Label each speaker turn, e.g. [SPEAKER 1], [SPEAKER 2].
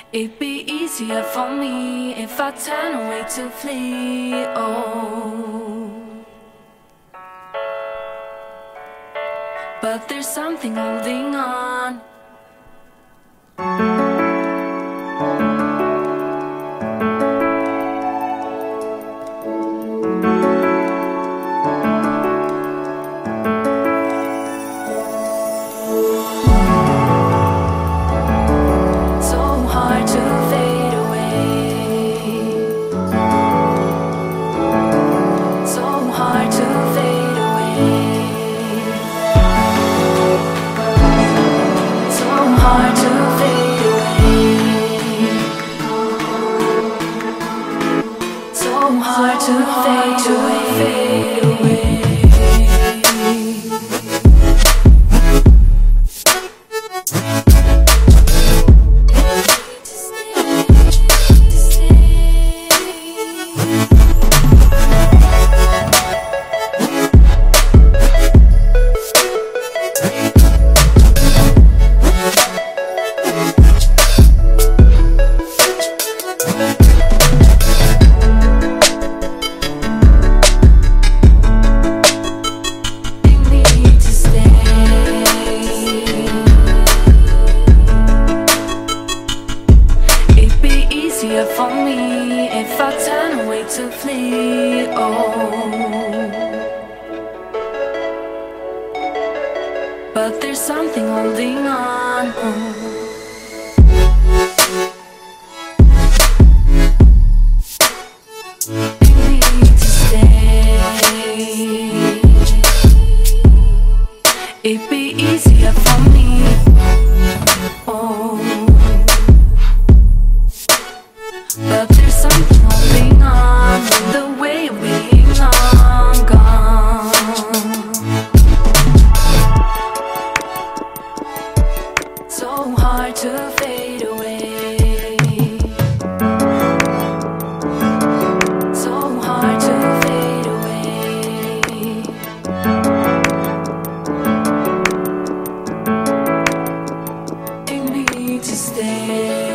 [SPEAKER 1] It'd be easier for me if I turn away to flee. Oh, but there's something holding on. Hard to fade away. For me, if I turn away to flee, oh, but there's something holding on. You need to stay. It'd be easier for me, oh, but there's something holding on with the way of being long gone. So hard to fade away. So hard to fade away. You need to stay.